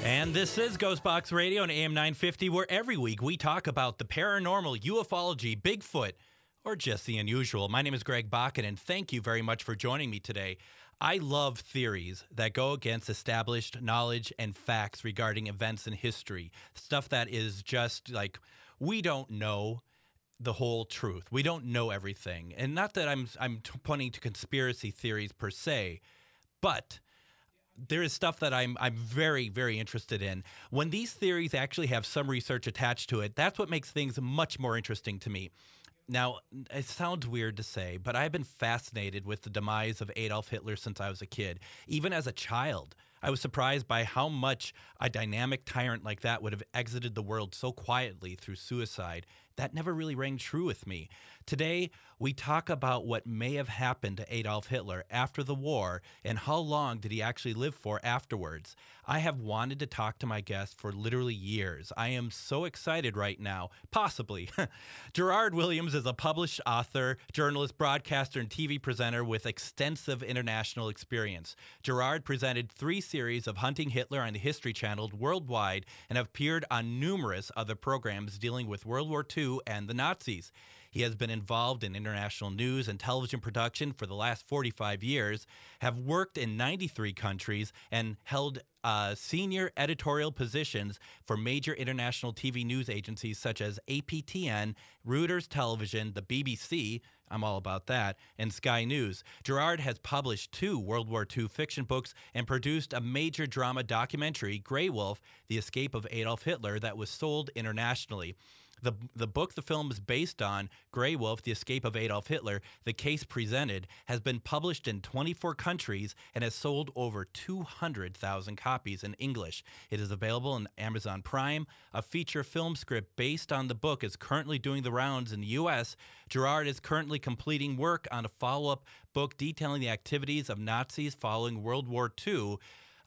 And this is Ghostbox Radio on AM 950, where every week we talk about the paranormal, ufology, Bigfoot, or just the unusual. My name is Greg Bakken, and thank you very much for joining me today. I love theories that go against established knowledge and facts regarding events in history. Stuff that is just like, we don't know the whole truth. We don't know everything. And not that I'm pointing to conspiracy theories per se, but there is stuff that I'm very, very interested in. When these theories actually have some research attached to it, that's what makes things much more interesting to me. Now, it sounds weird to say, but I've been fascinated with the demise of Adolf Hitler since I was a kid. Even as a child, I was surprised by how much a dynamic tyrant like that would have exited the world so quietly through suicide. That never really rang true with me. Today, we talk about what may have happened to Adolf Hitler after the war and how long did he actually live for afterwards. I have wanted to talk to my guest for literally years. I am so excited right now, possibly. Gerard Williams is a published author, journalist, broadcaster, and TV presenter with extensive international experience. Gerard presented 3 series of Hunting Hitler on the History Channel worldwide and have appeared on numerous other programs dealing with World War II and the Nazis. He has been involved in international news and television production for the last 45 years, have worked in 93 countries, and held senior editorial positions for major international TV news agencies such as APTN, Reuters Television, the BBC, I'm all about that, and Sky News. Gerard has published 2 World War II fiction books and produced a major drama documentary, Grey Wolf, The Escape of Adolf Hitler, that was sold internationally. The book the film is based on, Grey Wolf, The Escape of Adolf Hitler, The Case Presented, has been published in 24 countries and has sold over 200,000 copies in English. It is available on Amazon Prime. A feature film script based on the book is currently doing the rounds in the U.S. Gerard is currently completing work on a follow-up book detailing the activities of Nazis following World War II.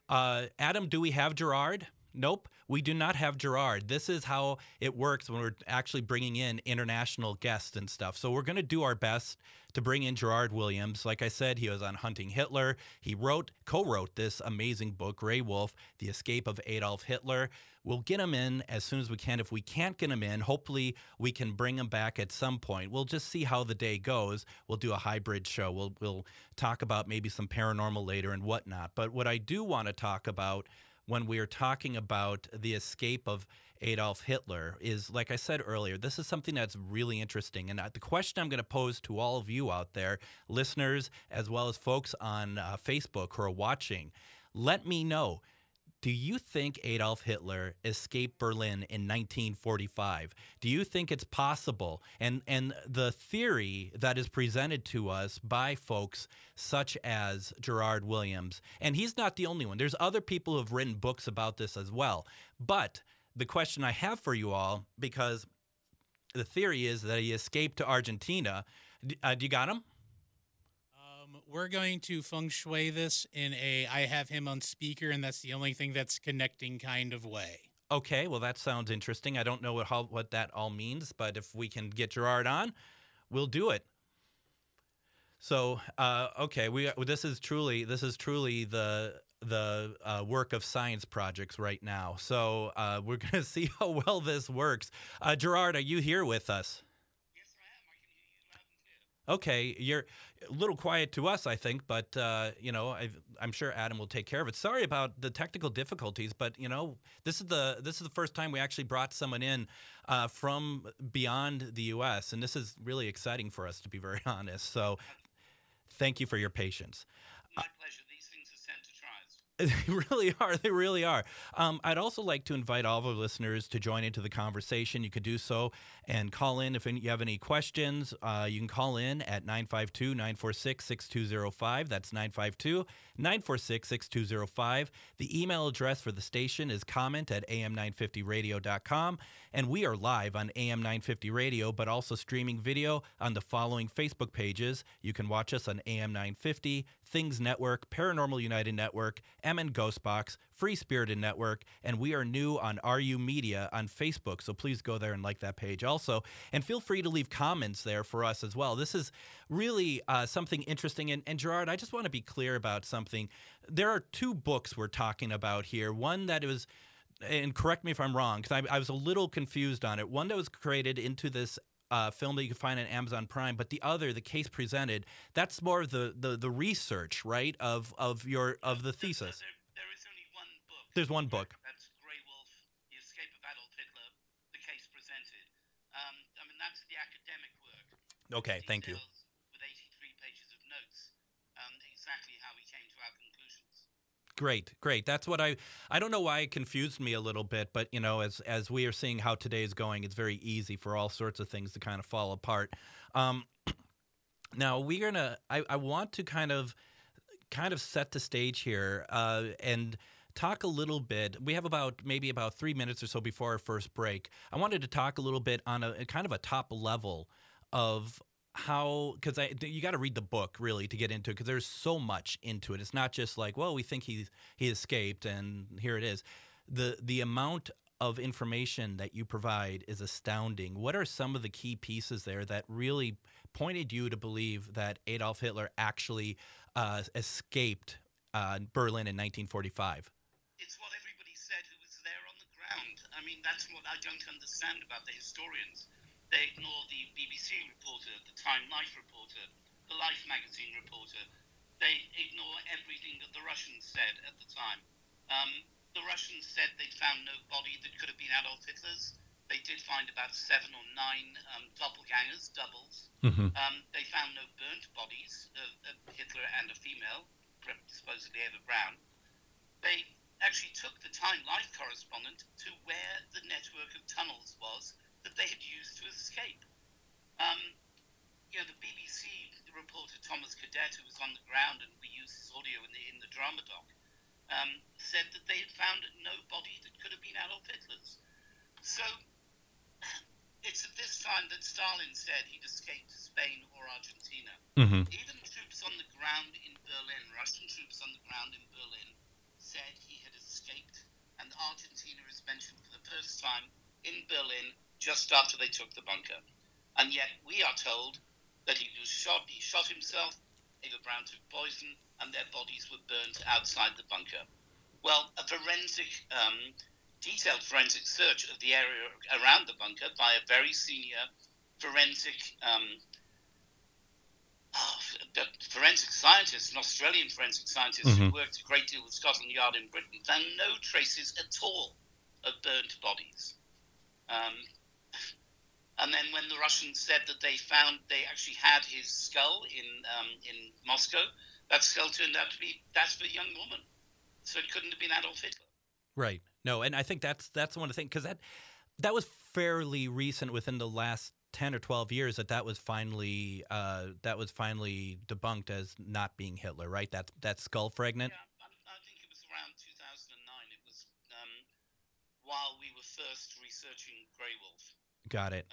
Adam, do we have Gerard? Nope, we do not have Gerard. This is how it works when we're actually bringing in international guests and stuff. So we're going to do our best to bring in Gerard Williams. Like I said, he was on Hunting Hitler. He co-wrote this amazing book, Grey Wolf, The Escape of Adolf Hitler. We'll get him in as soon as we can. If we can't get him in, hopefully we can bring him back at some point. We'll just see how the day goes. We'll do a hybrid show. We'll talk about maybe some paranormal later and whatnot. But what I do want to talk about when we are talking about the escape of Adolf Hitler is, like I said earlier, this is something that's really interesting. And the question I'm going to pose to all of you out there, listeners, as well as folks on Facebook who are watching, let me know. Do you think Adolf Hitler escaped Berlin in 1945? Do you think it's possible? And the theory that is presented to us by folks such as Gerard Williams, and he's not the only one. There's other people who have written books about this as well. But the question I have for you all, because the theory is that he escaped to Argentina. Do you got him? We're going to feng shui this in I have him on speaker, and that's the only thing that's connecting kind of way. Okay, well, that sounds interesting. I don't know what that all means, but if we can get Gerard on, we'll do it. So, okay, this is truly the work of science projects right now. So we're going to see how well this works. Gerard, are you here with us? Okay, you're a little quiet to us, I think, but, I'm sure Adam will take care of it. Sorry about the technical difficulties, but, this is the first time we actually brought someone in from beyond the U.S., and this is really exciting for us, to be very honest. So thank you for your patience. My pleasure. These things are sent to trials. They really are. I'd also like to invite all of our listeners to join into the conversation. You could do so and call in if you have any questions. You can call in at 952-946-6205. That's 952-946-6205. The email address for the station is comment@am950radio.com. And we are live on AM 950 Radio, but also streaming video on the following Facebook pages. You can watch us on AM 950, Things Network, Paranormal United Network, MN Ghostbox, Free Spirited Network, and we are new on RU Media on Facebook, so please go there and like that page also. And feel free to leave comments there for us as well. This is really something interesting. And Gerard, I just want to be clear about something. There are two books we're talking about here. One that was, and correct me if I'm wrong, because I was a little confused on it. One that was created into this film that you can find on Amazon Prime, but the other, The Case Presented, that's more of the research, right, of the thesis. There is only one book. There's one book. That's Grey Wolf, The Escape of Adolf Hitler, The Case Presented. I mean, that's the academic work. Okay, thank you. With 83 pages of notes, exactly how we came to our conclusions. Great. That's what I don't know why it confused me a little bit, but as we are seeing how today is going, it's very easy for all sorts of things to kind of fall apart. Now I want to kind of set the stage here and talk a little bit. We have maybe about 3 minutes or so before our first break. I wanted to talk a little bit on a kind of a top level of how, because you got to read the book really to get into it, because there's so much into it. It's not just like, well, we think he escaped and here it is. The amount of information that you provide is astounding. What are some of the key pieces there that really pointed you to believe that Adolf Hitler actually escaped Berlin in 1945? It's what everybody said who was there on the ground. I mean, that's what I don't understand about the historians. They ignore the BBC reporter, the Time Life reporter, the Life magazine reporter. They ignore everything that the Russians said at the time. The Russians said they'd found no body that could have been Adolf Hitler's. They did find about 7 or 9 doppelgangers, doubles. Mm-hmm. They found no burnt bodies of Hitler and a female, supposedly Eva Braun. They actually took the Time Life correspondent to where the network of tunnels was that they had used to escape. The BBC reporter Thomas Cadet, who was on the ground, and we used his audio in the drama doc, said that they had found no body that could have been Adolf Hitler's. So it's at this time that Stalin said he'd escaped to Spain or Argentina. Mm-hmm. Even troops on the ground in Berlin, Russian troops on the ground in Berlin, said he had escaped, and Argentina is mentioned for the first time in Berlin just after they took the bunker. And yet we are told that he was shot, he shot himself, Eva Braun took poison, and their bodies were burnt outside the bunker. Well, a detailed forensic search of the area around the bunker by a very senior forensic scientist, an Australian forensic scientist Mm-hmm. who worked a great deal with Scotland Yard in Britain, found no traces at all of burnt bodies. And then when the Russians said that they actually had his skull in Moscow, that skull turned out to be that of a young woman. So it couldn't have been Adolf Hitler. Right. No, and I think that's one of the things, because that was fairly recent, within the last 10 or 12 years, that was finally debunked as not being Hitler, right? That skull fragment. Yeah, I think it was around 2009. It was while we were first researching Grey Wolf. Got it.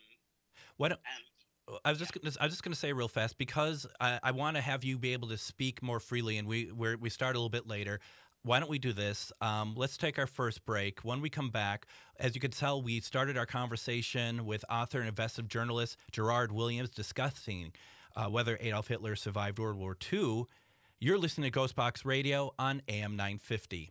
I was just going to say real fast, because I want to have you be able to speak more freely, and we start a little bit later. Why don't we do this? Let's take our first break. When we come back, as you can tell, we started our conversation with author and investigative journalist Gerard Williams discussing whether Adolf Hitler survived World War II. You're listening to Ghostbox Radio on AM 950.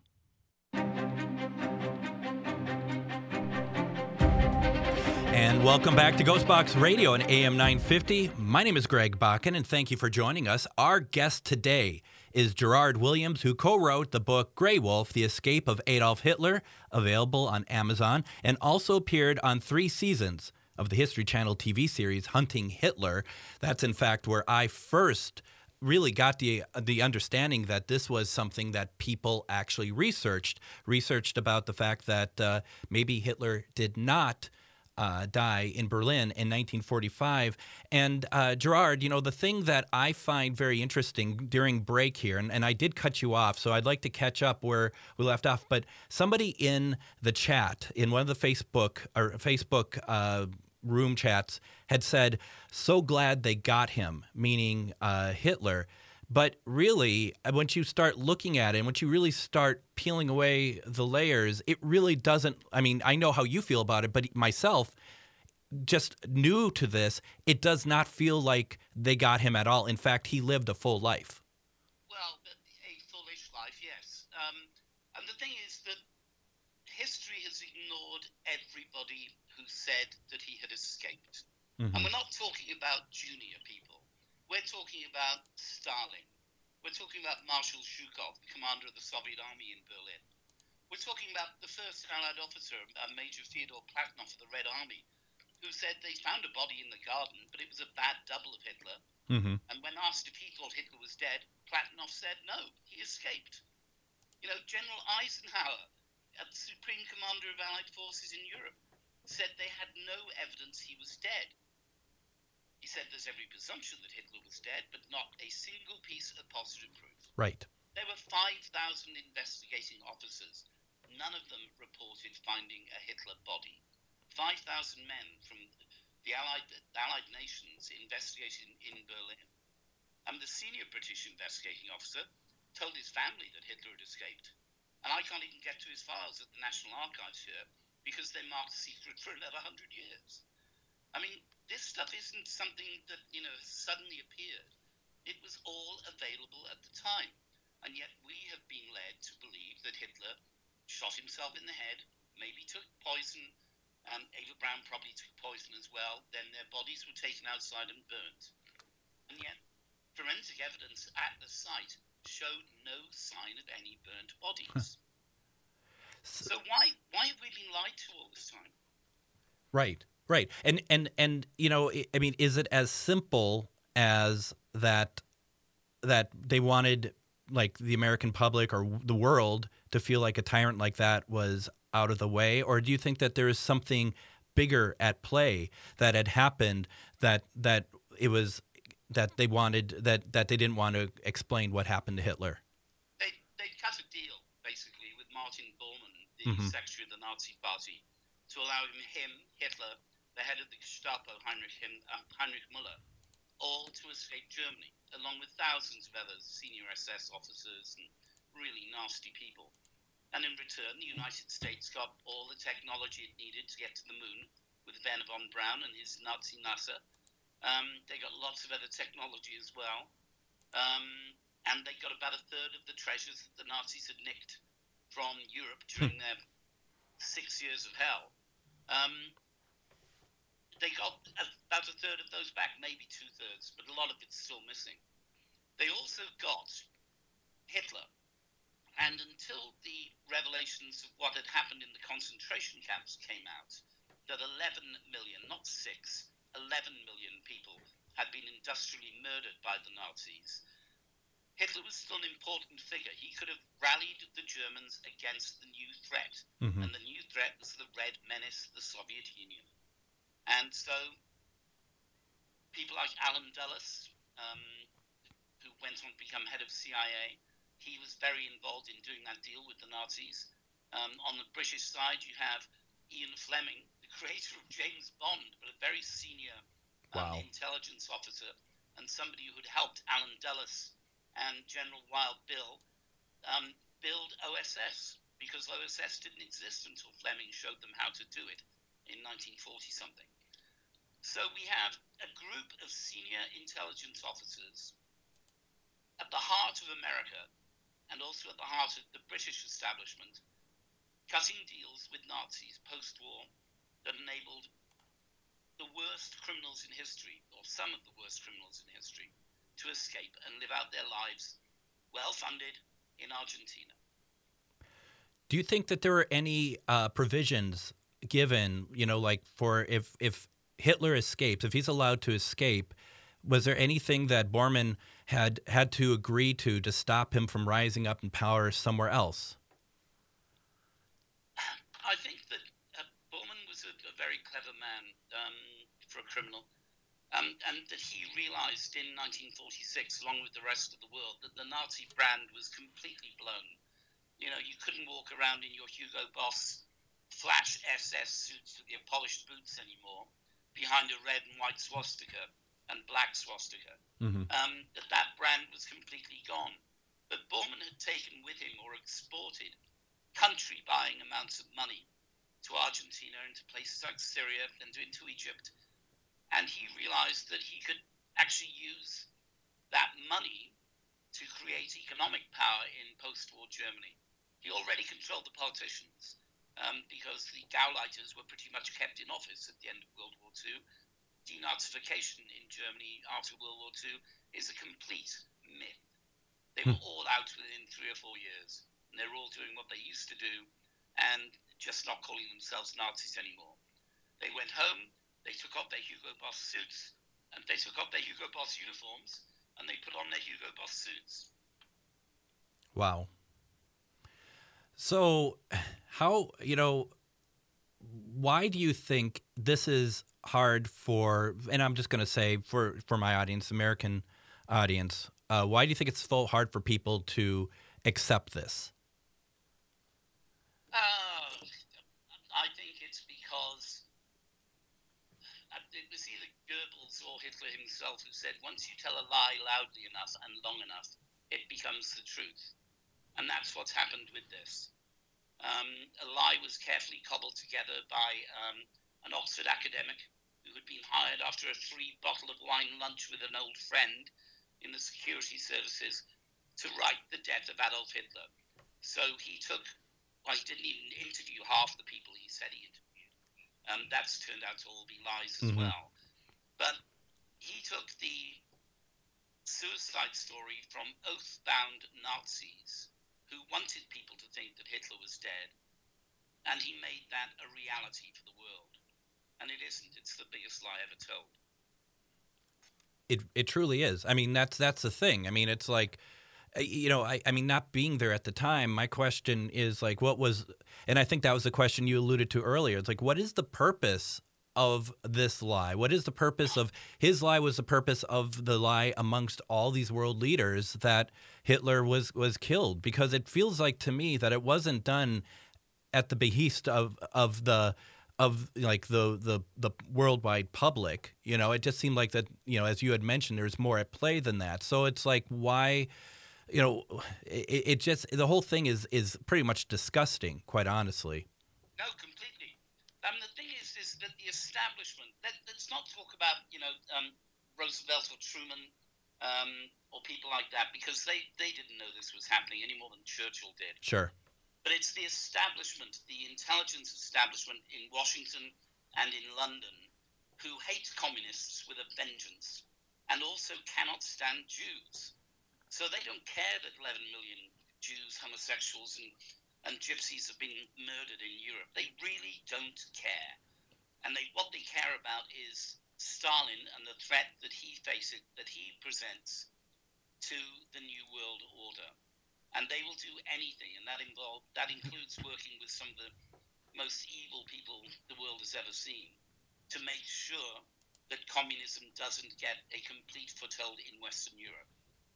And welcome back to Ghostbox Radio on AM 950. My name is Greg Bakken, and thank you for joining us. Our guest today is Gerard Williams, who co-wrote the book Grey Wolf, The Escape of Adolf Hitler, available on Amazon, and also appeared on 3 seasons of the History Channel TV series Hunting Hitler. That's, in fact, where I first really got the understanding that this was something that people actually researched about the fact that maybe Hitler did not die in Berlin in 1945. And Gerard, the thing that I find very interesting during break here, and I did cut you off, so I'd like to catch up where we left off, but somebody in the chat, in one of the Facebook room chats, had said, so glad they got him, meaning Hitler. But really, once you start looking at it, and once you really start peeling away the layers, it really doesn't. I mean, I know how you feel about it, but myself, just new to this, it does not feel like they got him at all. In fact, he lived a full life. Well, a foolish life, yes. And the thing is that history has ignored everybody who said that he had escaped. Mm-hmm. And we're not talking about junior people. We're talking about Stalin. We're talking about Marshal Zhukov, the commander of the Soviet army in Berlin. We're talking about the first Allied officer, Major Fyodor Platonov of the Red Army, who said they found a body in the garden, but it was a bad double of Hitler. Mm-hmm. And when asked if he thought Hitler was dead, Platonov said no, he escaped. General Eisenhower, the Supreme Commander of Allied forces in Europe, said they had no evidence he was dead. He said there's every presumption that Hitler was dead, but not a single piece of positive proof. Right. There were 5,000 investigating officers. None of them reported finding a Hitler body. 5,000 men from the Allied nations investigated in Berlin. And the senior British investigating officer told his family that Hitler had escaped. And I can't even get to his files at the National Archives here because they're marked secret for another 100 years. I mean, this stuff isn't something that, has suddenly appeared. It was all available at the time. And yet we have been led to believe that Hitler shot himself in the head, maybe took poison, and Eva Braun probably took poison as well. Then their bodies were taken outside and burnt. And yet forensic evidence at the site showed no sign of any burnt bodies. So why have we been lied to all this time? Right. Right. And I mean, is it as simple as that they wanted, like, the American public or the world to feel like a tyrant like that was out of the way? Or do you think that there is something bigger at play that had happened that it was that they wanted that they didn't want to explain what happened to Hitler? They cut a deal, basically, with Martin Bormann, the secretary of the Nazi Party, to allow him, Hitler, the head of the Gestapo, Heinrich Müller, all to escape Germany, along with thousands of other senior SS officers and really nasty people. And in return, the United States got all the technology it needed to get to the moon with Werner von Braun and his Nazi NASA. They got lots of other technology as well. And they got about a third of the treasures that the Nazis had nicked from Europe during their 6 years of hell. They got about a third of those back, maybe 2/3, but a lot of it's still missing. They also got Hitler. And until the revelations of what had happened in the concentration camps came out, that 11 million, not 6, 11 million people had been industrially murdered by the Nazis, Hitler was still an important figure. He could have rallied the Germans against the new threat. And the new threat was the Red Menace, the Soviet Union. And so people like Alan Dulles, who went on to become head of CIA, he was very involved in doing that deal with the Nazis. On the British side, you have Ian Fleming, the creator of James Bond, but a very senior intelligence officer, and somebody who had helped Alan Dulles and General Wild Bill build OSS, because OSS didn't exist until Fleming showed them how to do it in 1940-something. So we have a group of senior intelligence officers at the heart of America and also at the heart of the British establishment, cutting deals with Nazis post-war that enabled the worst criminals in history, or some of the worst criminals in history, to escape and live out their lives, well-funded, in Argentina. Do you think that there are any provisions given, like for if Hitler escapes, if he's allowed to escape, was there anything that Bormann had to agree to stop him from rising up in power somewhere else? I think that Bormann was a very clever man for a criminal, and that he realized in 1946, along with the rest of the world, that the Nazi brand was completely blown. You couldn't walk around in your Hugo Boss flash SS suits with your polished boots anymore behind a red and white swastika. and black swastika, Mm-hmm. that brand was completely gone. But Bormann had taken with him or exported country-buying amounts of money to Argentina, into places like Syria, and into Egypt. And he realized that he could actually use that money to create economic power in post-war Germany. He already controlled the politicians because the Gauleiters were pretty much kept in office at the end of World War II. Denazification in Germany after World War II is a complete myth. They were all out within 3 or 4 years, and they're all doing what they used to do and just not calling themselves Nazis anymore. They went home, they took off their Hugo Boss suits, and they took off their Hugo Boss uniforms, and they put on their Hugo Boss suits. Wow. So, how, why do you think this is hard for, and I'm just going to say for my audience, American audience, why do you think it's so hard for people to accept this? I think it's because it was either Goebbels or Hitler himself who said, once you tell a lie loudly enough and long enough, it becomes the truth. And that's what's happened with this. A lie was carefully cobbled together by an Oxford academic who had been hired after a free bottle of wine lunch with an old friend in the security services to write the death of Adolf Hitler. So he didn't even interview half the people he said he interviewed. That's turned out to all be lies as well. But he took the suicide story from oath-bound Nazis who wanted people to think that Hitler was dead, and he made that a reality for the world. And it isn't. It's the biggest lie ever told. It truly is. I mean, that's the thing. I mean, it's like, I mean, not being there at the time, my question is like, what was, and I think that was the question you alluded to earlier. It's like, what is the purpose of this lie? What is the purpose of his lie? Was the purpose of the lie amongst all these world leaders that Hitler was killed? Because it feels like to me that it wasn't done at the behest of the worldwide public. It just seemed like that, as you had mentioned, there's more at play than that. So it's like, why, it just, the whole thing is pretty much disgusting, quite honestly. No, completely. The thing is that the establishment, let's not talk about, Roosevelt or Truman or people like that, because they didn't know this was happening any more than Churchill did. Sure. But it's the establishment, the intelligence establishment in Washington and in London, who hate communists with a vengeance and also cannot stand Jews. So they don't care that 11 million Jews, homosexuals, and gypsies have been murdered in Europe. They really don't care. And what they care about is Stalin and the threat that he faces, that he presents to the New World Order. And they will do anything, and that includes working with some of the most evil people the world has ever seen, to make sure that communism doesn't get a complete foothold in Western Europe.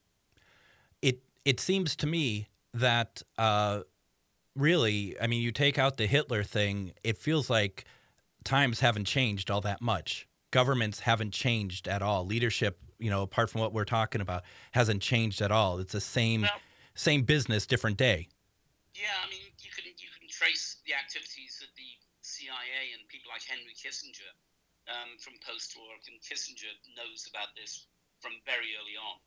It seems to me that really, I mean, you take out the Hitler thing, it feels like times haven't changed all that much. Governments haven't changed at all. Leadership, apart from what we're talking about, hasn't changed at all. It's the same business, different day. Yeah, I mean, you can trace the activities of the CIA and people like Henry Kissinger from post-war, and Kissinger knows about this from very early on.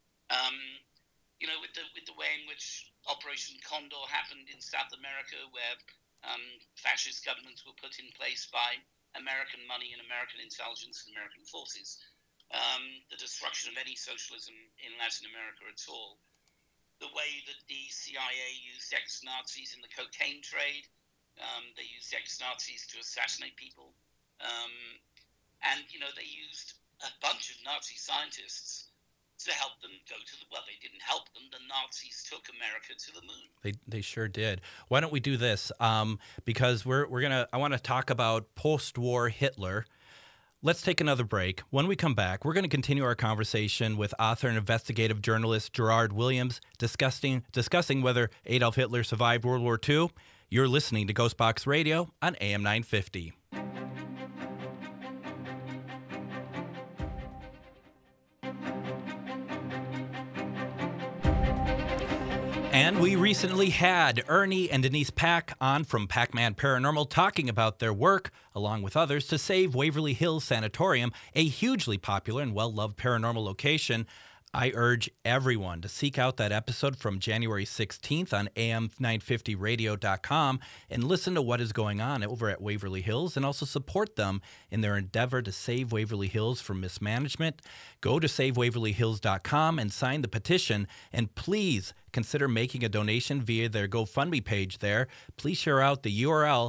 With the way in which Operation Condor happened in South America, where fascist governments were put in place by American money and American intelligence and American forces, the destruction of any socialism in Latin America at all. The way that the CIA used ex-Nazis in the cocaine trade, they used ex-Nazis to assassinate people, and they used a bunch of Nazi scientists to help them go to they didn't help them. The Nazis took America to the moon. They sure did. Why don't we do this? Because I want to talk about post-war Hitler. Let's take another break. When we come back, we're going to continue our conversation with author and investigative journalist Gerard Williams, discussing whether Adolf Hitler survived World War II. You're listening to Ghostbox Radio on AM 950. And we recently had Ernie and Denise Pack on from Pac-Man Paranormal talking about their work, along with others, to save Waverly Hills Sanatorium, a hugely popular and well-loved paranormal location. I urge everyone to seek out that episode from January 16th on am950radio.com and listen to what is going on over at Waverly Hills, and also support them in their endeavor to save Waverly Hills from mismanagement. Go to savewaverlyhills.com and sign the petition, and please consider making a donation via their GoFundMe page there. Please share out the URL,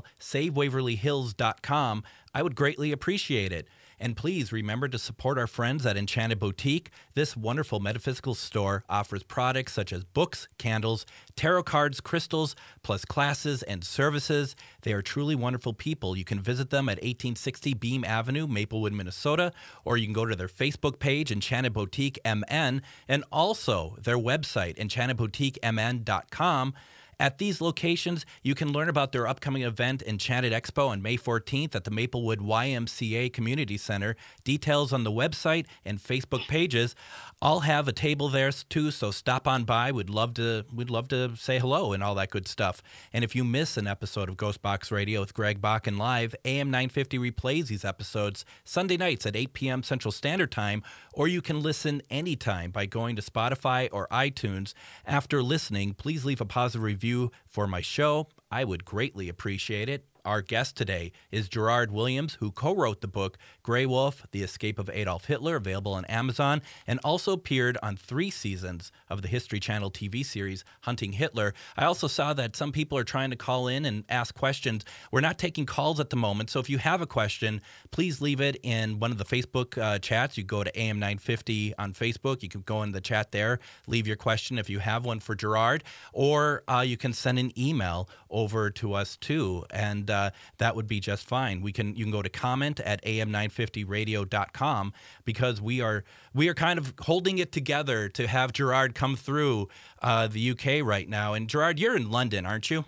savewaverlyhills.com. I would greatly appreciate it. And please remember to support our friends at Enchanted Boutique. This wonderful metaphysical store offers products such as books, candles, tarot cards, crystals, plus classes and services. They are truly wonderful people. You can visit them at 1860 Beam Avenue, Maplewood, Minnesota, or you can go to their Facebook page, Enchanted Boutique MN, and also their website, enchantedboutiquemn.com. At these locations, you can learn about their upcoming event, Enchanted Expo, on May 14th at the Maplewood YMCA Community Center. Details on the website and Facebook pages. I'll have a table there too, so stop on by. We'd love to say hello and all that good stuff. And if you miss an episode of Ghost Box Radio with Greg Bakken Live, AM 950 replays these episodes Sunday nights at 8 p.m. Central Standard Time, or you can listen anytime by going to Spotify or iTunes. After listening, please leave a positive review for my show. I would greatly appreciate it. Our guest today is Gerard Williams, who co-wrote the book Grey Wolf, The Escape of Adolf Hitler, available on Amazon, and also appeared on 3 seasons of the History Channel TV series Hunting Hitler. I also saw that some people are trying to call in and ask questions. We're not taking calls at the moment, so if you have a question, please leave it in one of the Facebook chats. You go to AM950 on Facebook. You can go in the chat there, leave your question if you have one for Gerard, or you can send an email over to us too, and that would be just fine. You can go to comment at am950radio.com, because we are kind of holding it together to have Gerard come through the UK right now. And Gerard, you're in London, aren't you?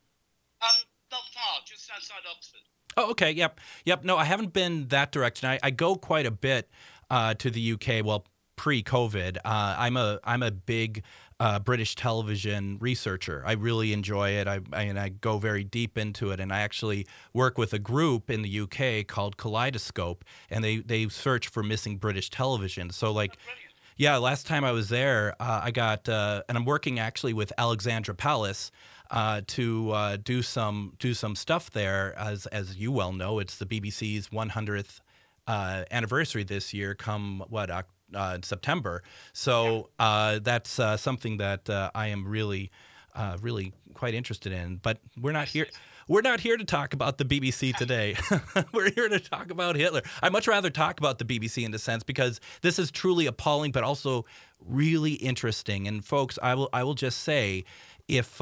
Not far, just outside Oxford. Oh, okay. Yep. No, I haven't been that direction. I go quite a bit to the UK. Well, pre-COVID, I'm a big British television researcher. I really enjoy it. I go very deep into it, and I actually work with a group in the UK called Kaleidoscope, and they search for missing British television. So yeah, last time I was there, I got and I'm working actually with Alexandra Palace to do some stuff there. As you well know, it's the BBC's 100th anniversary this year. Come September. So that's something that I am really quite interested in. But we're not here. We're not here to talk about the BBC today. We're here to talk about Hitler. I'd much rather talk about the BBC in a sense, because this is truly appalling, but also really interesting. And folks, I will just say, if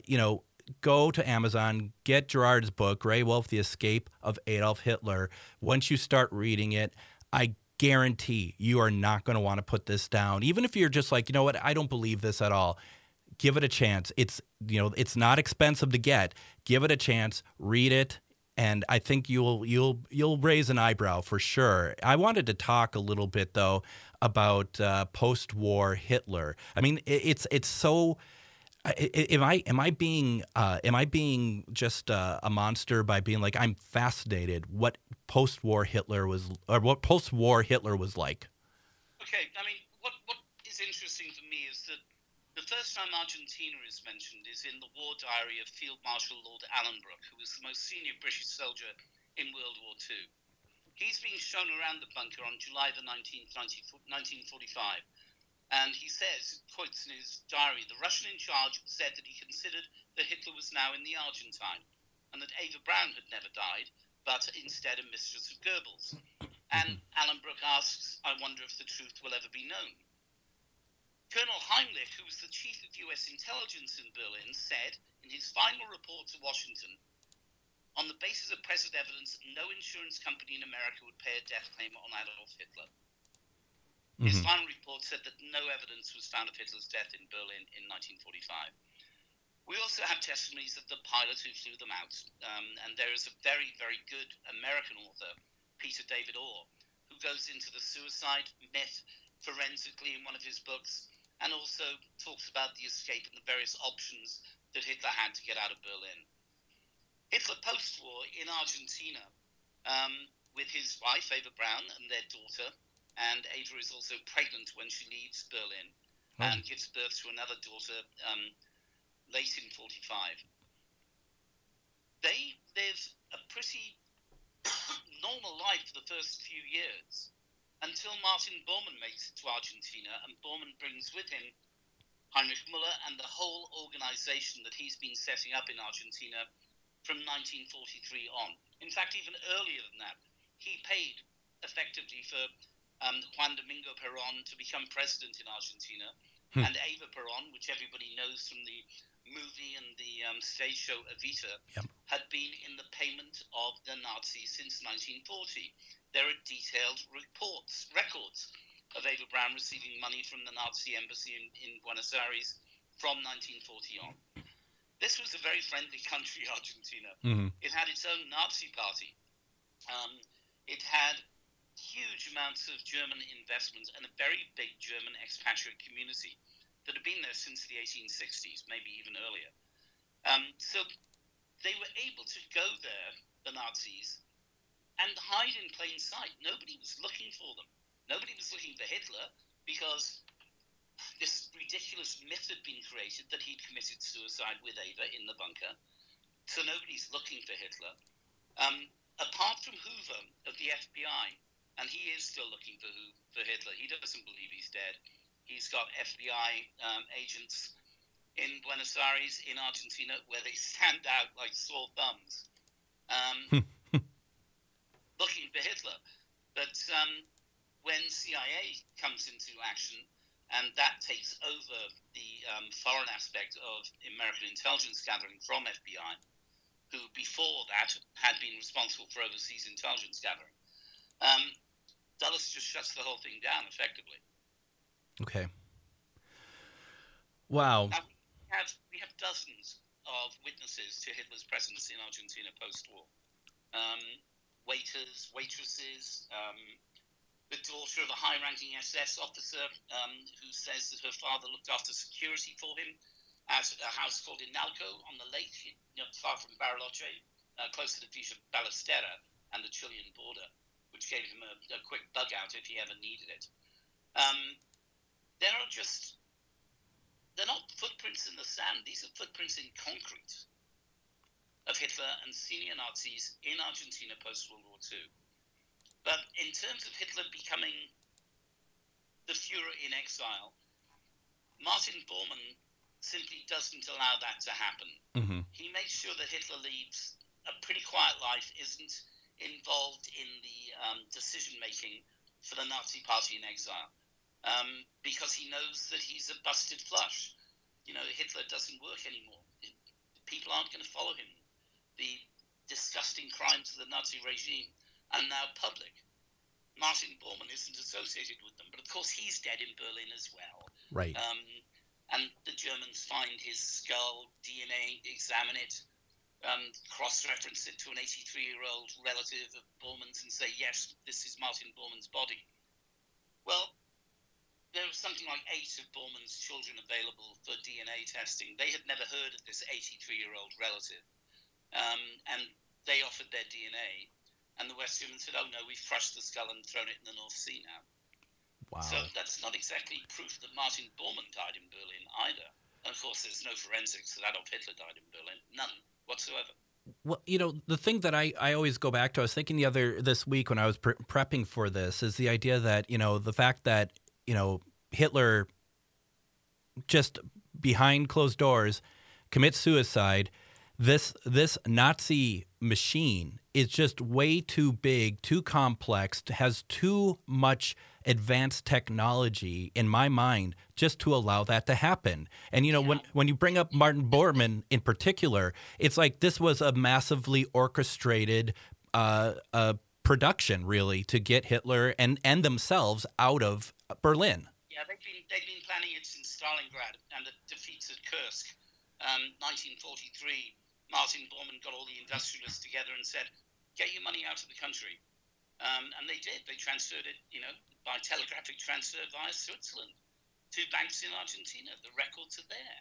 go to Amazon, get Gerard's book, Grey Wolf, The Escape of Adolf Hitler. Once you start reading it, I guarantee you are not going to want to put this down. Even if you're just like, you know what, I don't believe this at all. Give it a chance. It's not expensive to get. Give it a chance. Read it, and I think you'll raise an eyebrow for sure. I wanted to talk a little bit though about post-war Hitler. I mean, it's so. Am I being just a monster by being like, I'm fascinated what post-war Hitler was like? Okay, I mean, what is interesting for me is that the first time Argentina is mentioned is in the war diary of Field Marshal Lord Alanbrooke, who was the most senior British soldier in World War II. He's being shown around the bunker on July the 19th, 1945. And he says, quotes in his diary, the Russian in charge said that he considered that Hitler was now in the Argentine, and that Eva Braun had never died, but instead a mistress of Goebbels. And Alanbrooke asks, I wonder if the truth will ever be known. Colonel Heimlich, who was the chief of U.S. intelligence in Berlin, said in his final report to Washington, on the basis of present evidence, no insurance company in America would pay a death claim on Adolf Hitler. His final report said that no evidence was found of Hitler's death in Berlin in 1945. We also have testimonies of the pilot who flew them out. And there is a very, very good American author, Peter David Orr, who goes into the suicide myth forensically in one of his books. and also talks about the escape and the various options that Hitler had to get out of Berlin. Hitler post-war in Argentina, with his wife, Eva Braun, and their daughter, and Eva is also pregnant when she leaves Berlin and gives birth to another daughter late in 45. They live a pretty normal life for the first few years until Martin Bormann makes it to Argentina, and Bormann brings with him Heinrich Müller and the whole organization that he's been setting up in Argentina from 1943 on. In fact, even earlier than that, he paid effectively for Juan Domingo Perón to become president in Argentina, and Eva Perón, which everybody knows from the movie and the stage show Evita, had been in the payment of the Nazis since 1940. There are detailed records of Eva Braun receiving money from the Nazi embassy in Buenos Aires from 1940 on. This was a very friendly country, Argentina. Mm-hmm. It had its own Nazi party. It had huge amounts of German investment and a very big German expatriate community that had been there since the 1860s, maybe even earlier. So they were able to go there, the Nazis, and hide in plain sight. Nobody was looking for them. Nobody was looking for Hitler because this ridiculous myth had been created that he'd committed suicide with Eva in the bunker. So nobody's looking for Hitler. Apart from Hoover of the FBI, and he is still looking for Hitler. He doesn't believe he's dead. He's got FBI agents in Buenos Aires, in Argentina, where they stand out like sore thumbs, looking for Hitler. But when CIA comes into action, and that takes over the foreign aspect of American intelligence gathering from FBI, who before that had been responsible for overseas intelligence gathering, Dulles just shuts the whole thing down effectively. Okay. Wow. Now, we have dozens of witnesses to Hitler's presence in Argentina post-war. Waiters, waitresses, the daughter of a high-ranking SS officer who says that her father looked after security for him at a house called Inalco on the lake, far from Bariloche, close to the beach of Ballestera and the Chilean border, which gave him a quick bug out if he ever needed it. They're not footprints in the sand. These are footprints in concrete of Hitler and senior Nazis in Argentina post-World War II. But in terms of Hitler becoming the Führer in exile, Martin Bormann simply doesn't allow that to happen. Mm-hmm. He makes sure that Hitler leads a pretty quiet life, isn't involved in the decision-making for the Nazi party in exile, because he knows that he's a busted flush. Hitler doesn't work anymore. People aren't going to follow him. The disgusting crimes of the Nazi regime are now public. Martin Bormann isn't associated with them, but of course he's dead in Berlin as well. Right. And the Germans find his skull, DNA, examine it, cross-reference it to an 83-year-old relative of Bormann's and say, yes, this is Martin Bormann's body. Well, there was something like 8 of Bormann's children available for DNA testing. They had never heard of this 83-year-old relative. And they offered their DNA. And the West Germans said, oh, no, we've crushed the skull and thrown it in the North Sea now. Wow. So that's not exactly proof that Martin Bormann died in Berlin either. And of course, there's no forensics that Adolf Hitler died in Berlin. None whatsoever. Well, the thing that I always go back to, I was thinking this week when I was prepping for this, is the idea that, the fact that, Hitler just behind closed doors commits suicide. This Nazi machine is just way too big, too complex, has too much advanced technology in my mind just to allow that to happen. And, when you bring up Martin Bormann in particular, it's like this was a massively orchestrated production, really, to get Hitler and themselves out of Berlin. Yeah, they've been planning it since Stalingrad and the defeats at Kursk. 1943, Martin Bormann got all the industrialists together and said, get your money out of the country. And they did. They transferred it, by telegraphic transfer via Switzerland. two banks in Argentina. The records are there.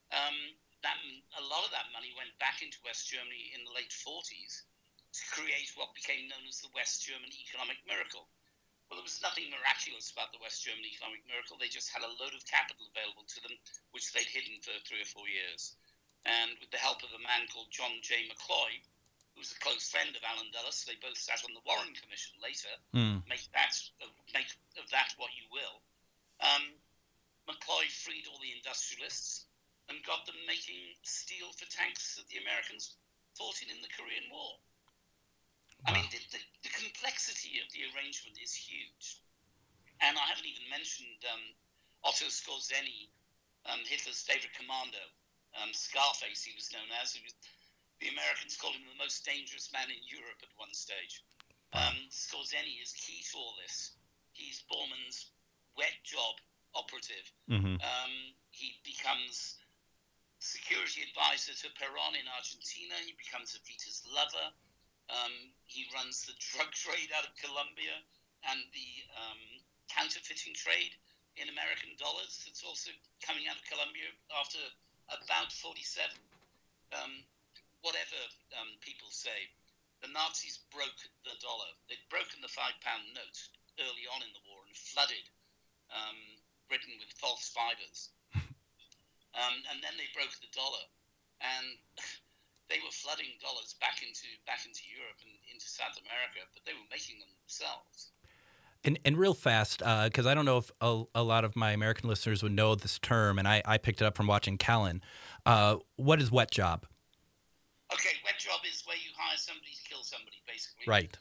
A lot of that money went back into West Germany in the late 40s to create what became known as the West German economic miracle. Well, there was nothing miraculous about the West German economic miracle. They just had a load of capital available to them, which they'd hidden for 3 or 4 years. And with the help of a man called John J. McCloy, who was a close friend of Allen Dulles, they both sat on the Warren Commission later. Make of that what you will. McCloy freed all the industrialists and got them making steel for tanks that the Americans fought in the Korean War. I mean, the complexity of the arrangement is huge. And I haven't even mentioned Otto Skorzeny, Hitler's favorite commando, Scarface he was known as. The Americans called him the most dangerous man in Europe at one stage. Skorzeny is key to all this. He's Bormann's wet job operative. He becomes security advisor to Perón in Argentina. He becomes Evita's lover. He runs the drug trade out of Colombia and the counterfeiting trade in American dollars that's also coming out of Colombia after about 47. Whatever people say, the Nazis broke the dollar. They'd broken the £5 note early on in the war and flooded Britain with false fivers. And then they broke the dollar. And they were flooding dollars back into Europe and into South America, but they were making them themselves. And real fast, because I don't know if a lot of my American listeners would know this term, and I picked it up from watching Callan. What is wet job? Okay, wet job is where you hire somebody to kill somebody, basically. Right.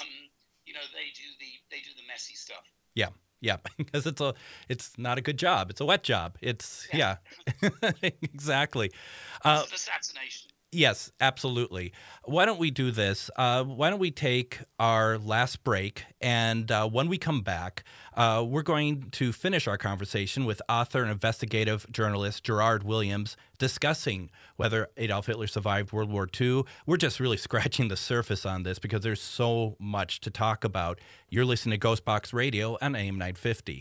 They do the messy stuff. Yeah, because it's not a good job. It's a wet job. It's exactly. It's an assassination. Yes, absolutely. Why don't we do this? Why don't we take our last break, and when we come back, we're going to finish our conversation with author and investigative journalist Gerard Williams discussing whether Adolf Hitler survived World War II. We're just really scratching the surface on this because there's so much to talk about. You're listening to Ghostbox Radio on AM 950.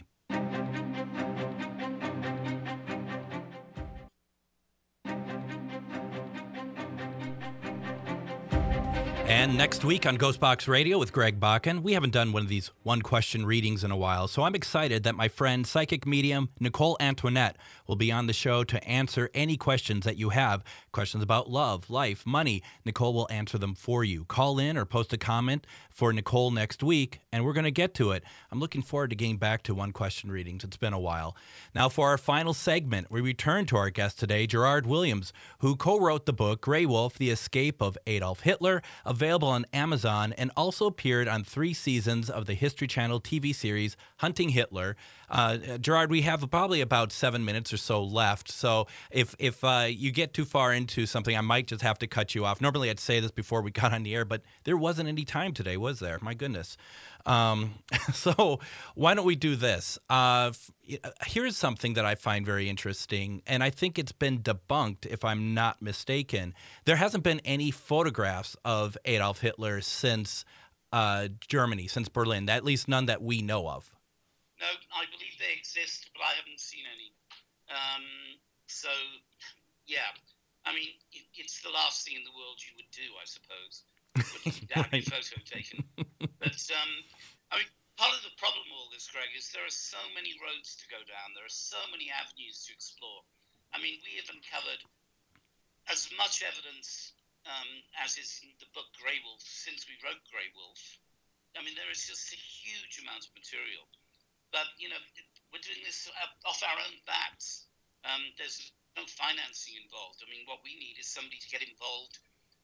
And next week on Ghostbox Radio with Greg Bakken, we haven't done one of these one-question readings in a while, so I'm excited that my friend, psychic medium Nicole Antoinette, will be on the show to answer any questions that you have. Questions about love, life, money. Nicole will answer them for you. Call in or post a comment for Nicole next week, and we're going to get to it. I'm looking forward to getting back to one-question readings. It's been a while. Now, for our final segment, we return to our guest today, Gerard Williams, who co-wrote the book Grey Wolf, The Escape of Adolf Hitler, available on Amazon, and also appeared on 3 seasons of the History Channel TV series Hunting Hitler. Gerard, we have probably about 7 minutes or so left, so if you get too far into something, I might just have to cut you off. Normally I'd say this before we got on the air, but there wasn't any time today, was there? My goodness. So why don't we do this? Here's something that I find very interesting, and I think it's been debunked, if I'm not mistaken. There hasn't been any photographs of Adolf Hitler since Germany, since Berlin, at least none that we know of. No, I believe they exist, but I haven't seen any. So, yeah. I mean, it's the last thing in the world you would do, I suppose. Put down your photo taken. But, I mean, part of the problem with all this, Greg, is there are so many roads to go down. There are so many avenues to explore. I mean, we have uncovered as much evidence as is in the book Grey Wolf since we wrote Grey Wolf. I mean, there is just a huge amount of material. But, we're doing this off our own backs. There's no financing involved. I mean, what we need is somebody to get involved,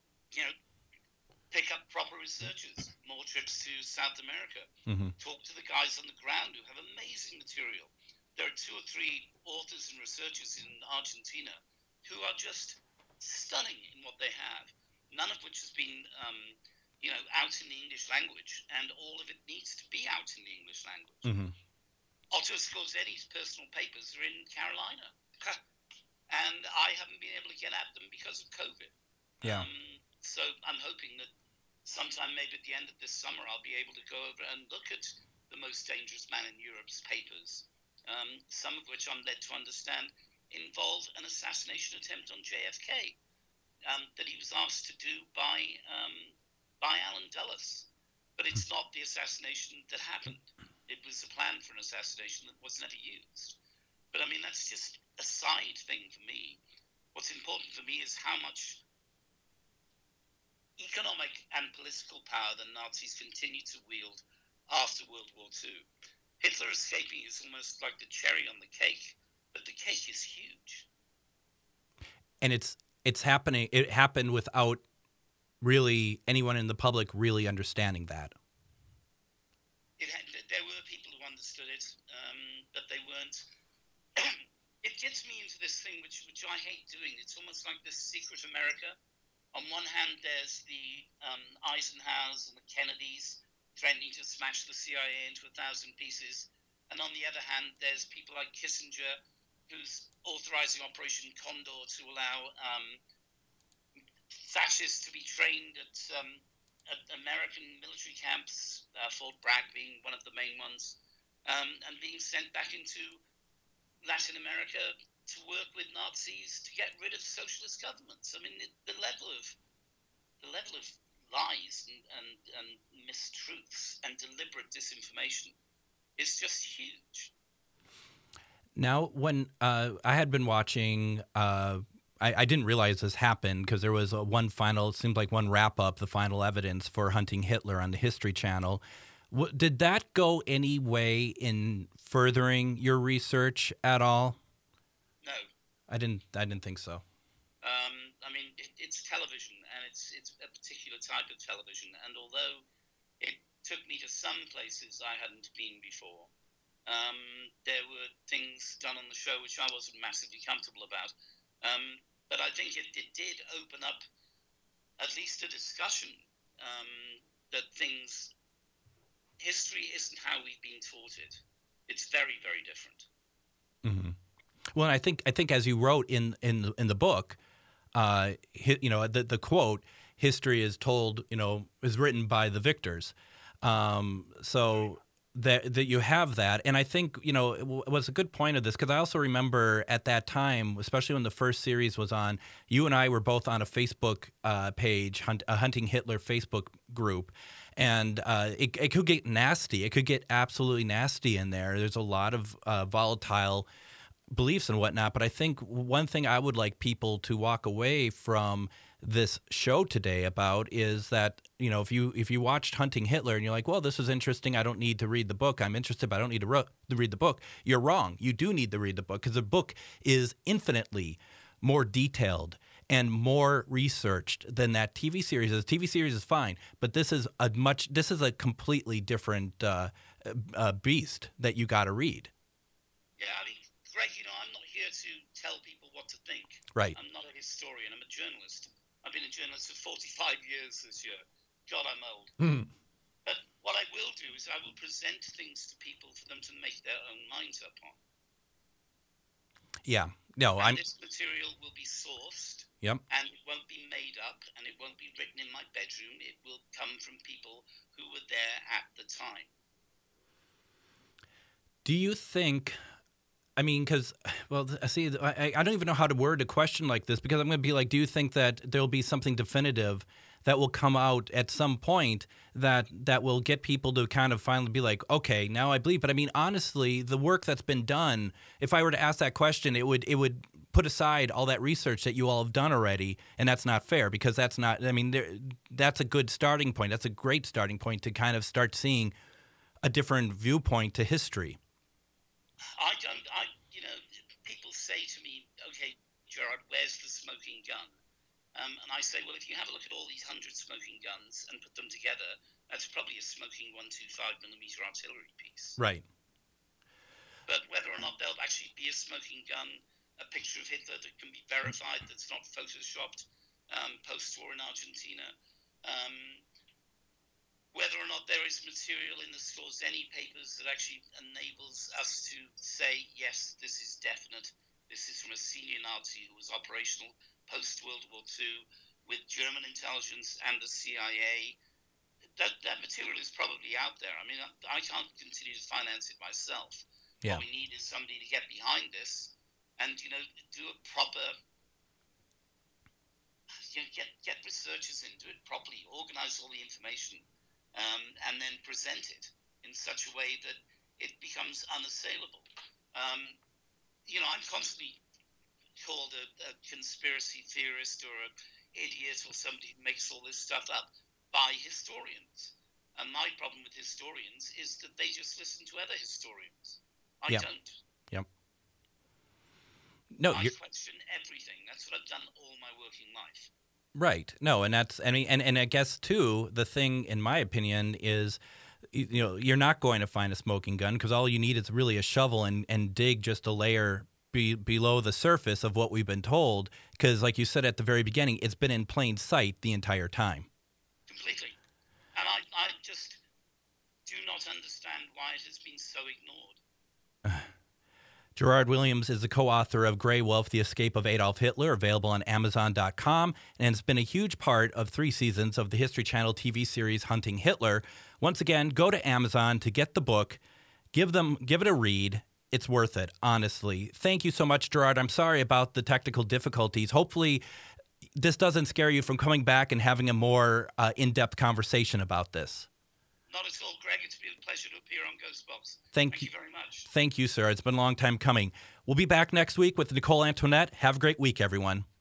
pick up proper researchers, more trips to South America, talk to the guys on the ground who have amazing material. There are 2 or 3 authors and researchers in Argentina who are just stunning in what they have, none of which has been, out in the English language, and all of it needs to be out in the English language. Otto Skorzeny's personal papers are in Carolina, and I haven't been able to get at them because of COVID. Yeah. So I'm hoping that sometime maybe at the end of this summer I'll be able to go over and look at the most dangerous man in Europe's papers some of which I'm led to understand involve an assassination attempt on JFK that he was asked to do by Allen Dulles. But it's not the assassination that happened. It was a plan for an assassination that was never used. But I mean, that's just a side thing for me. What's important for me is how much economic and political power the Nazis continued to wield after World War II. Hitler escaping is almost like the cherry on the cake, but the cake is huge. And it's happening. It happened without really anyone in the public really understanding that. There were people who understood it, but they weren't. It gets me into this thing which I hate doing. It's almost like this secret America. On one hand, there's the Eisenhowers and the Kennedys threatening to smash the CIA into 1,000 pieces. And on the other hand, there's people like Kissinger, who's authorizing Operation Condor to allow fascists to be trained at American military camps, Fort Bragg being one of the main ones, and being sent back into Latin America to work with Nazis to get rid of socialist governments. I mean, the level of lies and mistruths and deliberate disinformation is just huge. Now, when I had been watching, I didn't realize this happened because there was it seemed like one wrap-up, the final evidence for Hunting Hitler on the History Channel. Did that go any way in furthering your research at all? No. I didn't think so. I mean, it's television, and it's a particular type of television. And although it took me to some places I hadn't been before, there were things done on the show which I wasn't massively comfortable about. But I think it did open up at least a discussion that history isn't how we've been taught it. It's very, very different. Mm-hmm. Well, I think as you wrote in the book, the quote, "History is told," is written by the victors. So that you have that, and I think it was a good point of this, because I also remember at that time, especially when the first series was on, you and I were both on a Facebook page, a Hunting Hitler Facebook group. And it could get nasty. It could get absolutely nasty in there. There's a lot of volatile beliefs and whatnot. But I think one thing I would like people to walk away from this show today about is that, if you watched Hunting Hitler and you're like, well, this is interesting, I don't need to read the book, I'm interested, but I don't need to read the book, you're wrong. You do need to read the book, because the book is infinitely more detailed and more researched than that TV series is. The TV series is fine, but this is a completely different beast that you got to read. Yeah, I mean, Greg, I'm not here to tell people what to think. Right. I'm not a historian. I'm a journalist. I've been a journalist for 45 years this year. God, I'm old. Mm. But what I will do is I will present things to people for them to make their own minds up on. Yeah. No, This material will be sourced. Yep. And it won't be made up, and it won't be written in my bedroom. It will come from people who were there at the time. Do you think, because, see, I don't even know how to word a question like this, because I'm going to be like, do you think that there'll be something definitive that will come out at some point that will get people to kind of finally be like, okay, now I believe? But I mean, honestly, the work that's been done, if I were to ask that question, it would put aside all that research that you all have done already, and that's not fair, because that's not, that's a good starting point. That's a great starting point to kind of start seeing a different viewpoint to history. People say to me, okay, Gerard, where's the smoking gun? And I say, well, if you have a look at all these 100 smoking guns and put them together, that's probably a smoking 125mm artillery piece. Right. But whether or not there'll actually be a smoking gun, a picture of Hitler that can be verified, that's not photoshopped post-war in Argentina, whether or not there is material in the Skorzeny papers that actually enables us to say, yes, this is definite, this is from a senior Nazi who was operational post-World War II with German intelligence and the CIA. That material is probably out there. I mean, I can't continue to finance it myself. Yeah. What we need is somebody to get behind this and, do a proper, get researchers into it properly, organize all the information, and then present it in such a way that it becomes unassailable. I'm constantly called a conspiracy theorist or an idiot or somebody who makes all this stuff up by historians. And my problem with historians is that they just listen to other historians. I don't. Yep. No, I question everything. That's what I've done all my working life. Right. No, and that's, and I guess too, the thing in my opinion is, you're not going to find a smoking gun because all you need is really a shovel and dig just a layer below the surface of what we've been told. Because like you said at the very beginning, it's been in plain sight the entire time. Completely. And I just do not understand why it has been so ignored. Gerard Williams is the co-author of Grey Wolf, The Escape of Adolf Hitler, available on Amazon.com, and has been a huge part of 3 seasons of the History Channel TV series Hunting Hitler. Once again, go to Amazon to get the book. Give it a read. It's worth it, honestly. Thank you so much, Gerard. I'm sorry about the technical difficulties. Hopefully, this doesn't scare you from coming back and having a more in-depth conversation about this. Not at all, Greg. It's been a pleasure to appear on Ghostbox. Thank you very much. Thank you, sir. It's been a long time coming. We'll be back next week with Nicole Antoinette. Have a great week, everyone.